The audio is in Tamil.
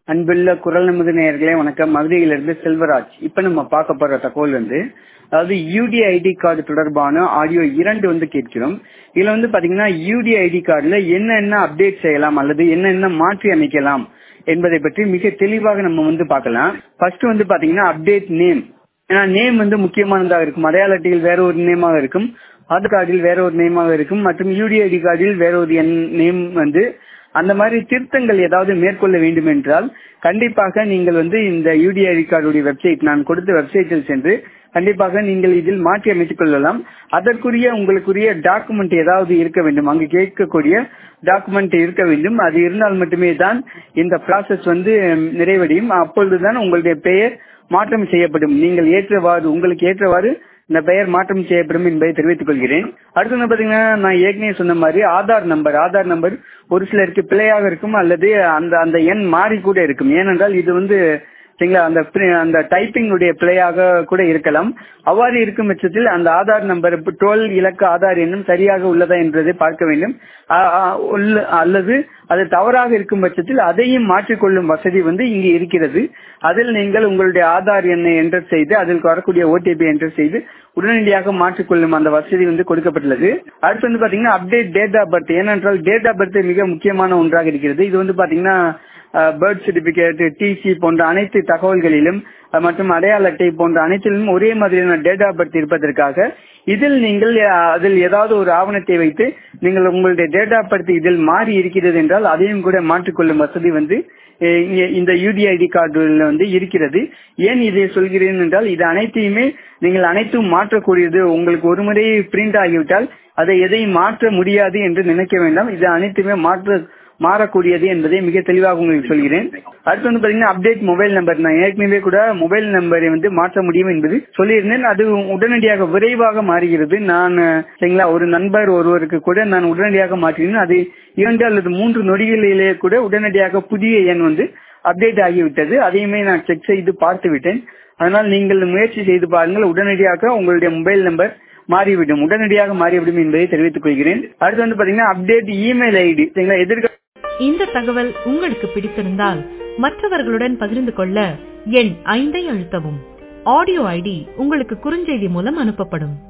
அன்புள்ள குரல் நமது நேயர்களே வணக்கம். மதுரையிலிருந்து செல்வராஜ். இப்ப நம்ம பார்க்க போற தகவல் அதாவது யூடிஐடி கார்டு தொடர்பான ஆடியோ 2 கேட்கிறோம். இதுல பாத்தீங்கன்னா யூடிஐடி கார்டுல என்னென்ன அப்டேட் செய்யலாம் அல்லது என்னென்ன மாற்றி அமைக்கலாம் என்பதை பற்றி மிக தெளிவாக நம்ம பார்க்கலாம். ஃபர்ஸ்ட் பாத்தீங்கன்னா அப்டேட் நேம். ஏன்னா நேம் முக்கியமானதாக இருக்கும். அடையாள அட்டையில் வேற ஒரு நேமாக இருக்கும், ஆதார் கார்டில் வேற ஒரு நேமாக இருக்கும், மற்றும் யூடிஐடி கார்டில் வேற ஒரு நேம் அந்த மாதிரி திருத்தங்கள் ஏதாவது மேற்கொள்ள வேண்டும் என்றால் கண்டிப்பாக நீங்கள் இந்த யூடிஐடி கார்டுடைய வெப்சைட், நான் கொடுத்த வெப்சைட்டில் சென்று கண்டிப்பாக நீங்கள் இதில் மாற்றி அமைத்துக் கொள்ளலாம். அதற்குரிய உங்களுக்குரிய டாக்குமெண்ட் ஏதாவது இருக்க வேண்டும், அங்கு கேட்கக்கூடிய டாக்குமெண்ட் இருக்க வேண்டும். அது இருந்தால் மட்டுமே தான் இந்த ப்ராசஸ் நிறைவடையும். அப்பொழுதுதான் உங்களுடைய பெயர் மாற்றம் செய்யப்படும். நீங்கள் உங்களுக்கு ஏற்றவாறு இந்த பெயர் மாற்றம் செய்யப்படும் என்பதை தெரிவித்துக் கொள்கிறேன். அடுத்து பாத்தீங்கன்னா நான் ஏற்கனவே சொன்ன மாதிரி ஆதார் நம்பர் ஒரு சிலருக்கு பிழையாக இருக்கும் அல்லது அந்த எண் மாறி கூட இருக்கும். ஏனென்றால் இது அந்த டைப்பிங் உடைய பிழையாக கூட இருக்கலாம். அவ்வாறு இருக்கும் பட்சத்தில் அந்த ஆதார் நம்பர் 12 இலக்க ஆதார் எண்ணும் சரியாக உள்ளதா என்பதை பார்க்க வேண்டும். அல்லது அது தவறாக இருக்கும் பட்சத்தில் அதையும் மாற்றிக்கொள்ளும் வசதி இங்கு இருக்கிறது. அதில் நீங்கள் உங்களுடைய ஆதார் எண்ணை என்டர் செய்து அதில் வரக்கூடிய ஓடிபி என்டர் செய்து உடனடியாக மாற்றிக்கொள்ளும் அந்த வசதி கொடுக்கப்பட்டுள்ளது. அடுத்து பாத்தீங்கன்னா அப்டேட் டேட் ஆஃப் பர்த். ஏனென்றால் டேட் ஆஃப் பர்த் மிக முக்கியமான ஒன்றாக இருக்கிறது. இது பாத்தீங்கன்னா பர்த் சர்டிபிகேட், டிசி போன்ற அனைத்து தகவல்களிலும் மற்றும் அடையாள அட்டை போன்ற அனைத்திலும் ஒரே மாதிரியான டேட் ஆஃப் பர்த் இருப்பதற்காக இதில் நீங்கள் அதில் ஏதாவது ஒரு ஆவணத்தை வைத்து நீங்கள் உங்களுடைய டேட் ஆஃப் பர்த் இதில் மாறி இருக்கிறது என்றால் அதையும் கூட மாற்றிக்கொள்ளும் வசதி இந்த யூடிஐடி கார்டு இருக்கிறது. ஏன் இதை சொல்கிறேன் என்றால் இது அனைத்தையுமே நீங்கள் அனைத்தும் மாற்றக்கூடியது. உங்களுக்கு ஒரு முறை பிரிண்ட் ஆகிவிட்டால் அதை எதையும் மாற்ற முடியாது என்று நினைக்க வேண்டாம். இது அனைத்துமே மாறக்கூடியது என்பதை மிக தெளிவாக உங்களுக்கு சொல்கிறேன். அடுத்து பாத்தீங்கன்னா அப்டேட் மொபைல் நம்பர். நான் ஏற்கனவே கூட மொபைல் நம்பரை மாற்ற முடியும் என்பது சொல்லியிருந்தேன். அது உடனடியாக விரைவாக மாறுகிறது. நான் ஒரு நண்பர் ஒருவருக்கு கூட நான் உடனடியாக மாற்றினேன். அது 2 அல்லது 3 நொடிகளிலேயே கூட உடனடியாக புதிய எண் அப்டேட் ஆகிவிட்டது. அதையுமே நான் செக் செய்து பார்த்து விட்டேன். அதனால் நீங்கள் முயற்சி செய்து பாருங்கள். உடனடியாக உங்களுடைய மொபைல் நம்பர் உடனடியாக மாறிவிடும் என்பதை தெரிவித்துக் கொள்கிறேன். அடுத்து பாத்தீங்கன்னா அப்டேட் இமெயில் ஐடி. இந்த தகவல் உங்களுக்கு பிடித்திருந்தால் மற்றவர்களுடன் பகிர்ந்து கொள்ள எண் 5 அழுத்தவும். ஆடியோ ஐடி உங்களுக்கு குறுஞ்செய்தி மூலம் அனுப்பப்படும்.